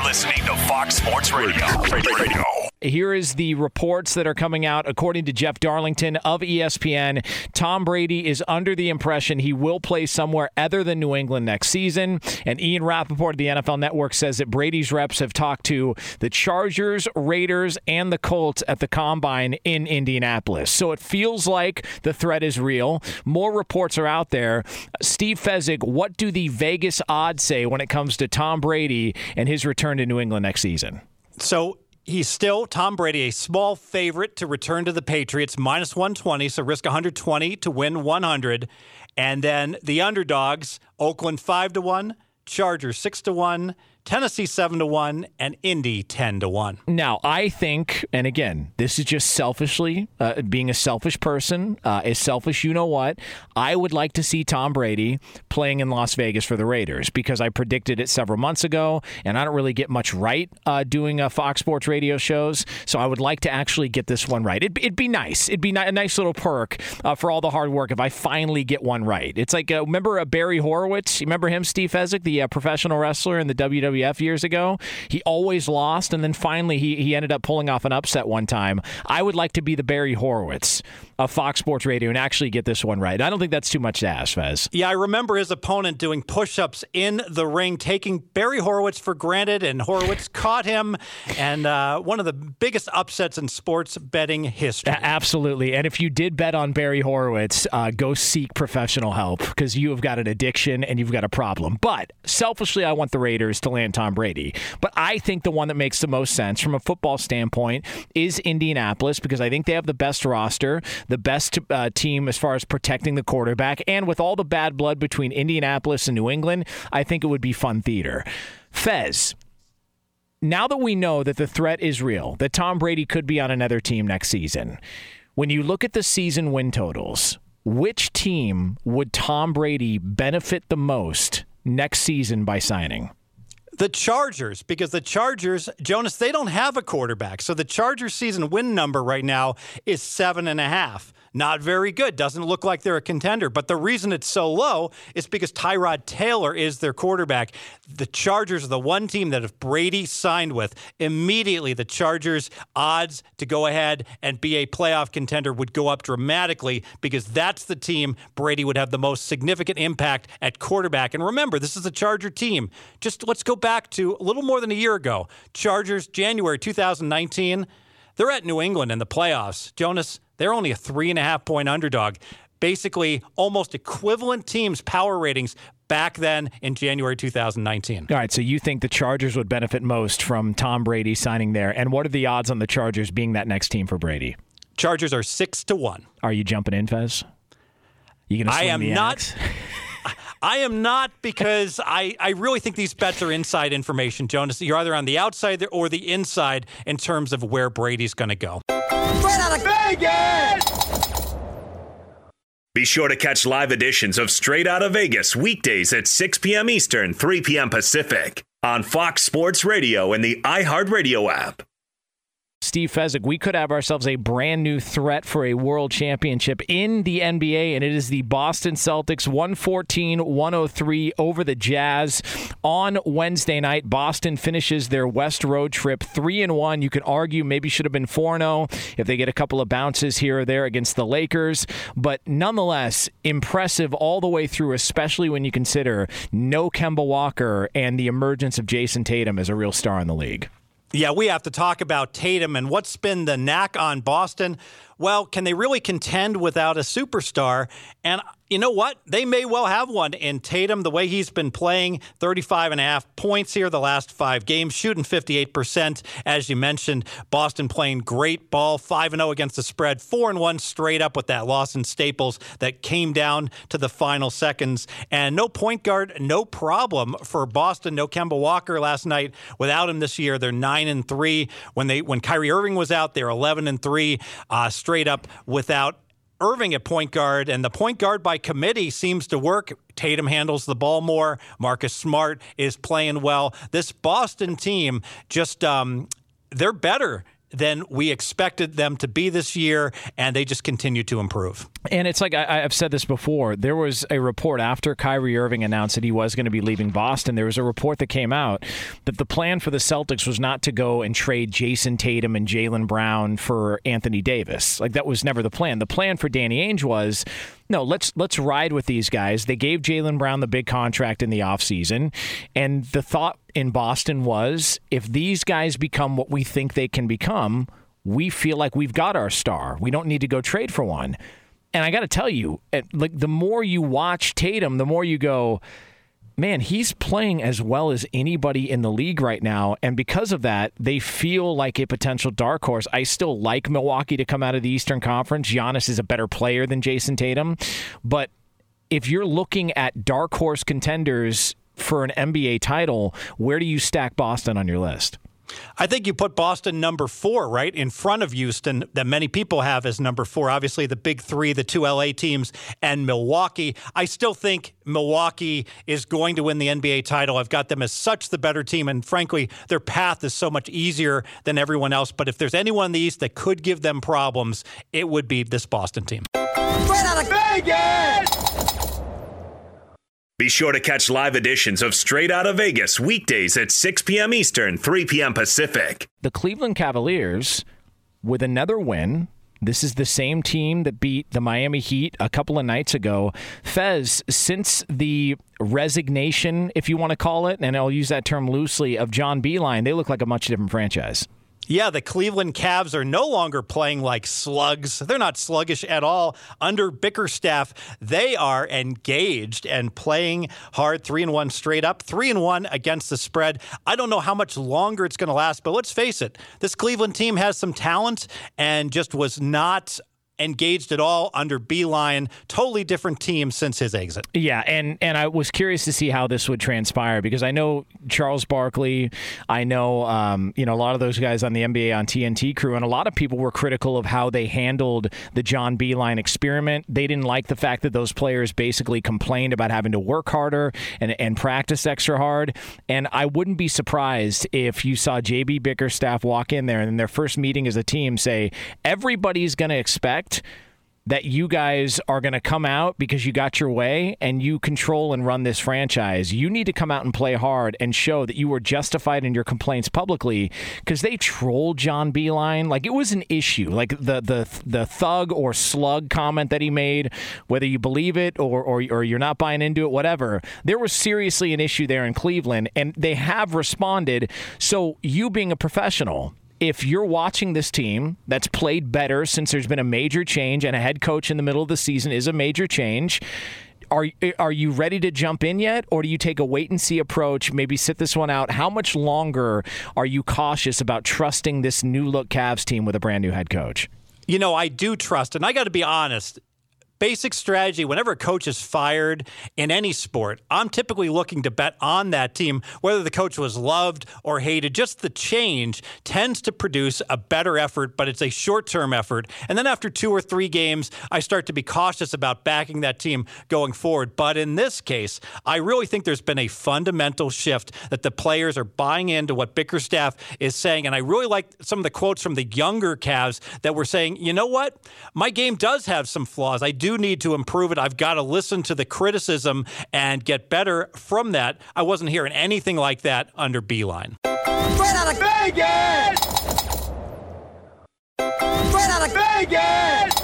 listening to Fox Sports Radio. Here is the reports that are coming out. According to Jeff Darlington of ESPN, Tom Brady is under the impression he will play somewhere other than New England next season. And Ian Rappaport of the NFL Network says that Brady's reps have talked to the Chargers, Raiders, and the Colts at the Combine in Indianapolis. So it feels like the threat is real. More reports are out there. Steve Fezzik, what do the Vegas odds say when it comes to Tom Brady and his return to New England next season? So he's still, Tom Brady, a small favorite to return to the Patriots, minus 120, so risk 120 to win 100. And then the underdogs, Oakland 5-1, Chargers 6-1, Tennessee 7-1, and Indy 10-1. Now, I think, and again, this is just selfishly, being a selfish person, a selfish you-know-what, I would like to see Tom Brady playing in Las Vegas for the Raiders because I predicted it several months ago, and I don't really get much right doing Fox Sports radio shows, so I would like to actually get this one right. It'd be nice. It'd be a nice little perk for all the hard work if I finally get one right. It's like, remember Barry Horowitz? You remember him, Steve Fezzik, the professional wrestler in the WWF years ago? He always lost, and then finally he ended up pulling off an upset one time. I would like to be the Barry Horowitz of Fox Sports Radio and actually get this one right. I don't think that's too much to ask, Fez. Yeah, I remember his opponent doing push-ups in the ring, taking Barry Horowitz for granted, and Horowitz caught him, and one of the biggest upsets in sports betting history. Absolutely, and if you did bet on Barry Horowitz, go seek professional help because you have got an addiction and you've got a problem. But selfishly, I want the Raiders to land Tom Brady. But I think the one that makes the most sense from a football standpoint is Indianapolis because I think they have the best roster, the best team as far as protecting the quarterback, and with all the bad blood between Indianapolis and New England, I think it would be fun theater. Fez, now that we know that the threat is real, that Tom Brady could be on another team next season, when you look at the season win totals, which team would Tom Brady benefit the most next season by signing? The Chargers, because the Chargers, Jonas, they don't have a quarterback. So the Chargers season win number right now is 7.5. Not very good. Doesn't look like they're a contender. But the reason it's so low is because Tyrod Taylor is their quarterback. The Chargers are the one team that if Brady signed with, immediately the Chargers' odds to go ahead and be a playoff contender would go up dramatically because that's the team Brady would have the most significant impact at quarterback. And remember, this is a Charger team. Just let's go back to a little more than a year ago. Chargers, January 2019. They're at New England in the playoffs. Jonas, they're only a 3.5-point underdog. Basically, almost equivalent teams' power ratings back then in January 2019. All right, so you think the Chargers would benefit most from Tom Brady signing there. And what are the odds on the Chargers being that next team for Brady? Chargers are 6-1. Are you jumping in, Fez? You gonna swing the axe? I am not because I really think these bets are inside information, Jonas. You're either on the outside or the inside in terms of where Brady's going to go. Straight out of Vegas! Be sure to catch live editions of Straight Outta Vegas weekdays at 6 p.m. Eastern, 3 p.m. Pacific on Fox Sports Radio and the iHeartRadio app. Steve Fezzik, we could have ourselves a brand new threat for a world championship in the NBA, and it is the Boston Celtics 114-103 over the Jazz on Wednesday night. Boston finishes their West road trip 3-1. You could argue maybe should have been 4-0 if they get a couple of bounces here or there against the Lakers, but nonetheless, impressive all the way through, especially when you consider no Kemba Walker and the emergence of Jason Tatum as a real star in the league. Yeah, we have to talk about Tatum and what's been the knack on Boston. Well, can they really contend without a superstar? And you know what? They may well have one in Tatum, the way he's been playing, 35.5 points here the last 5 games, shooting 58%. As you mentioned, Boston playing great ball, 5-0 against the spread, 4-1 straight up with that loss in Staples that came down to the final seconds. And no point guard, no problem for Boston. No Kemba Walker last night. Without him this year, they're 9-3. When Kyrie Irving was out, they're 11-3 straight up without Irving at point guard, and the point guard by committee seems to work. Tatum handles the ball more. Marcus Smart is playing well. This Boston team just, they're better than we expected them to be this year, and they just continue to improve. And it's like I've said this before. There was a report after Kyrie Irving announced that he was going to be leaving Boston. There was a report that came out that the plan for the Celtics was not to go and trade Jason Tatum and Jaylen Brown for Anthony Davis. Like, that was never the plan. The plan for Danny Ainge was, no, let's ride with these guys. They gave Jaylen Brown the big contract in the offseason. And the thought in Boston was, if these guys become what we think they can become, we feel like we've got our star. We don't need to go trade for one. And I got to tell you, like, the more you watch Tatum, the more you go, man, he's playing as well as anybody in the league right now. And because of that, they feel like a potential dark horse. I still like Milwaukee to come out of the Eastern Conference. Giannis is a better player than Jason Tatum. But if you're looking at dark horse contenders for an NBA title, where do you stack Boston on your list? I think you put Boston number 4, right, in front of Houston, that many people have as number 4. Obviously, the big 3, the 2 LA teams, and Milwaukee. I still think Milwaukee is going to win the NBA title. I've got them as such the better team, and frankly, their path is so much easier than everyone else. But if there's anyone in the East that could give them problems, it would be this Boston team. Straight out of Vegas! Be sure to catch live editions of Straight Outta Vegas weekdays at 6 p.m. Eastern, 3 p.m. Pacific. The Cleveland Cavaliers, with another win, this is the same team that beat the Miami Heat a couple of nights ago. Fez, since the resignation, if you want to call it, and I'll use that term loosely, of John Beilein, they look like a much different franchise. Yeah, the Cleveland Cavs are no longer playing like slugs. They're not sluggish at all. Under Bickerstaff, they are engaged and playing hard, 3-1 straight up, 3-1 against the spread. I don't know how much longer it's going to last, but let's face it, this Cleveland team has some talent and just was not engaged at all under Beilein. Totally different team since his exit. Yeah, and I was curious to see how this would transpire, because I know Charles Barkley, I know a lot of those guys on the NBA on TNT crew, and a lot of people were critical of how they handled the John Beilein experiment. They didn't like the fact that those players basically complained about having to work harder and practice extra hard. And I wouldn't be surprised if you saw JB Bickerstaff walk in there and in their first meeting as a team say, everybody's going to expect that you guys are going to come out because you got your way and you control and run this franchise. You need to come out and play hard and show that you were justified in your complaints publicly, because they trolled John Beilein. Like, it was an issue. Like the thug or slug comment that he made, whether you believe it or you're not buying into it, whatever, there was seriously an issue there in Cleveland, and they have responded. So you being a professional, if you're watching this team that's played better since there's been a major change, and a head coach in the middle of the season is a major change, are you ready to jump in yet? Or do you take a wait-and-see approach, maybe sit this one out? How much longer are you cautious about trusting this new-look Cavs team with a brand-new head coach? You know, I do trust, and I got to be honest, basic strategy, whenever a coach is fired in any sport, I'm typically looking to bet on that team, whether the coach was loved or hated. Just the change tends to produce a better effort, but it's a short-term effort. And then after 2 or 3 games, I start to be cautious about backing that team going forward. But in this case, I really think there's been a fundamental shift, that the players are buying into what Bickerstaff is saying. And I really like some of the quotes from the younger Cavs that were saying, you know what? My game does have some flaws. I do need to improve it. I've got to listen to the criticism and get better from that. I wasn't hearing anything like that under Beilein. Straight out of Vegas! Straight out of Vegas!